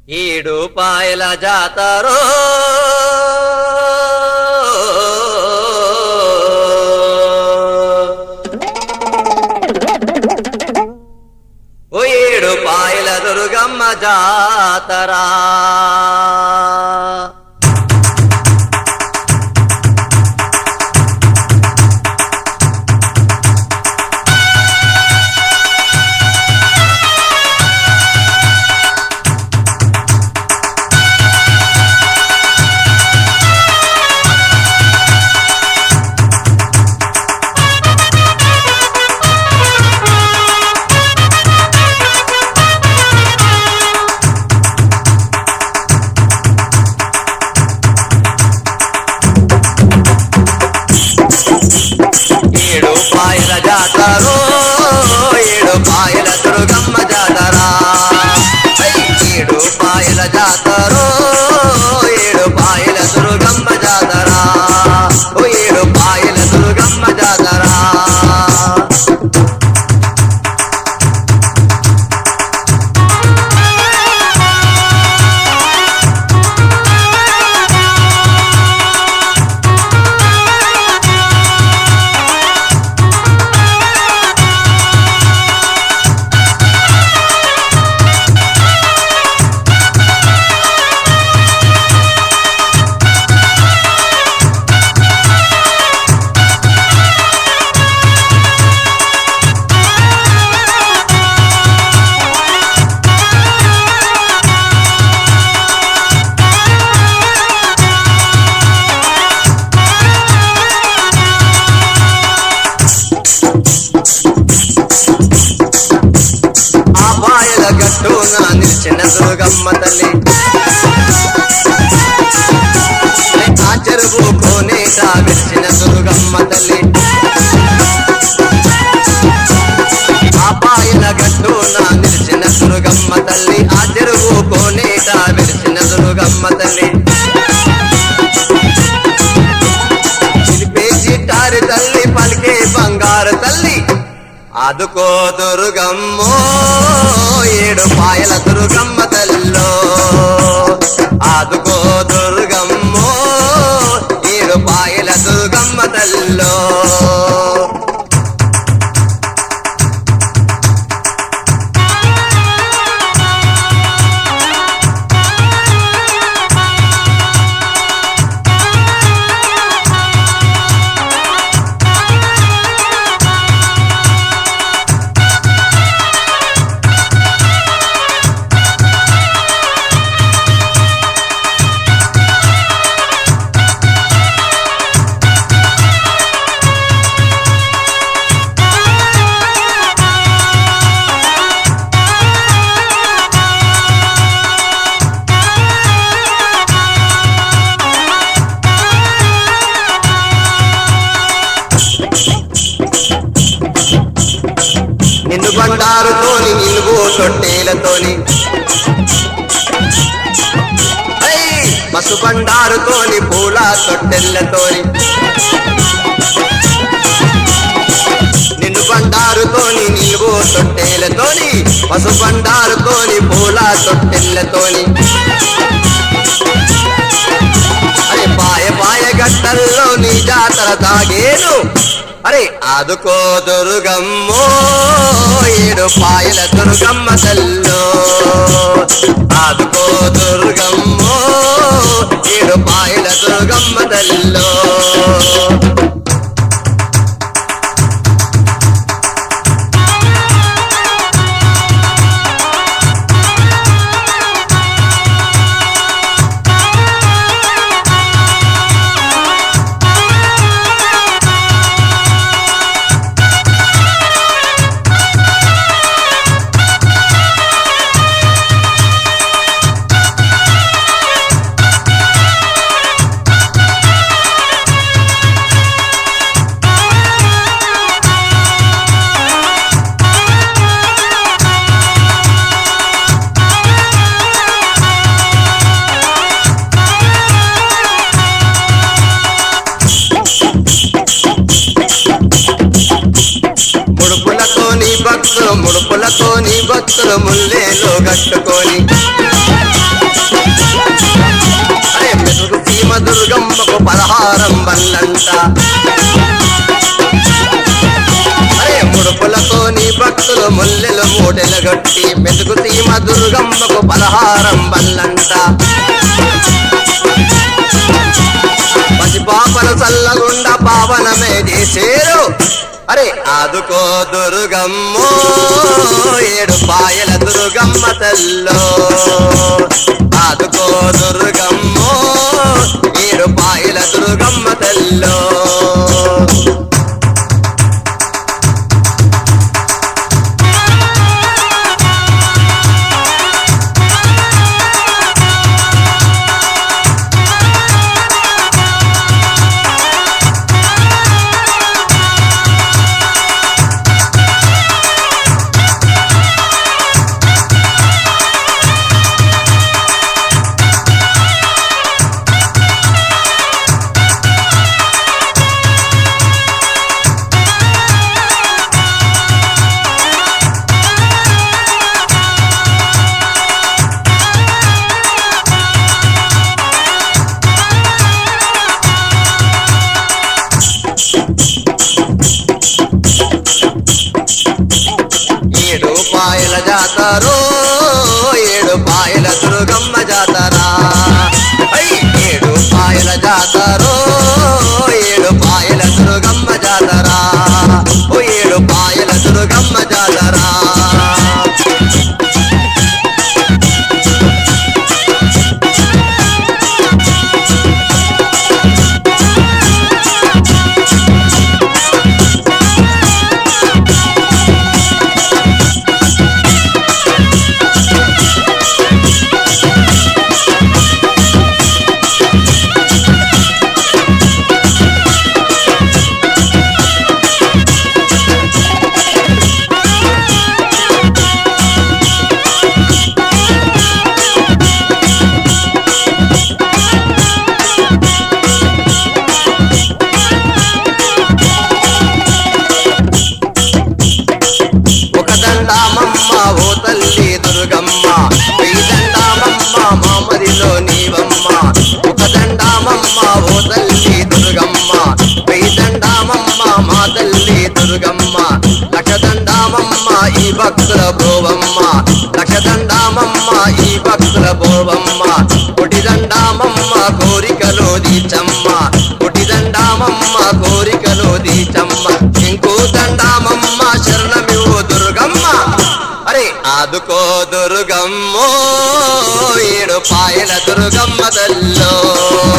ఏడు పాయల జాతరో ఓ ఏడు పాయల దుర్గమ్మ జాతరా జాతరో ఏడు పాయల దుర్గమ్మ జాతరా ఏడు పాయల జాతరో ఏడు పాయల దుర్గమ్మ జాతరా ఓ ఏడు పాయల దుర్గమ్మ జాతరా గట్టున నిలిచిన దుర్గమ్మ తల్లి ఆ చెరువు కోనేట విరిచిన దుర్గమ్మ తల్లి ఆ పాయల గట్టున నిలిచిన దుర్గమ్మ తల్లి ఆ చెరువు కోనేట విరిచిన దుర్గమ్మ తల్లి చిలిపేసి టారి తల్లి పలికే బంగారు తల్లి ఆదుకో దుర్గమ్మో ఏడు పాయల దుర్గమ్మ తల్లో ఆదుకో దుర్గమ్మో ఏడు పాయల దుర్గమ్మ తల్లో నిన్ను బండారుతోని నిలువు తొట్టేలతోని పసు బండారుతోని పూల తొట్టెళ్ళతోని నిన్ను బండారుతోని నిలువు తొట్టేలతోని పసు బండారుతోని పూల తొట్టెళ్ళతోని అరే పాయ పాయ గట్టల్లో నీ జాతర తాగేను అరే ఆదుకో దుర్గమ్మో ఏడు పాయల దుర్గమ్మ తల్లో ఆదుకో దుర్గమ్మో ఏడు పాయల దుర్గమ్మ తల్లో ముడుపులతో నీ భక్తులు ముల్లేలో కట్టుకొని పలహారం వల్లంట అరే ముడుపులతో నీ భక్తులు ముల్లెలు మూటెలు గట్టి మెతుకు సీమ దుర్గమ్మకు పలహారం వల్లంట పసిపాపలు చల్లగుండా పావనమే చేసేరు అరే ఆదుకో దుర్గమ్మో ఏడు పాయల దుర్గమ్మ తల్లో ఆదుకో దుర్గమ్మో ఏడు పాయల దుర్గమ్మ తల్లో ఏడు పాయల జాతరో ఏడు పాయల దుర్గమ్మ జాతరా ఏడు పాయల జాతరో ఏడు పాయల దుర్గమ్మ జాతరా ఓ ఏడు పాయల దుర్గమ్మ జాతరా ఓ తల్లి దుర్గమ్మ వెయ్యిదండామమ్మ మామదిలో నీవమ్మ ఒక దండామమ్మ ఓ తల్లి దుర్గమ్మ వెయ్యిదండామమ్మ మా తల్లి దుర్గమ్మ లక్షదండామమ్మ ఈ భక్తుల భోవమ్మ లక్షదండామమ్మ ఈ భక్తుల భోవమ్మ కొటిదండామమ్మ కోరికలో దీచమ్మ కొటిదండామమ్మ కోరికలో దీచమ్మ ఇంకో దండామమ్మ శరణమివో దుర్గమ్మ అరే ఆదుకో దుర్గమ్మో ఏడు పాయల దుర్గమ్మ తల్లో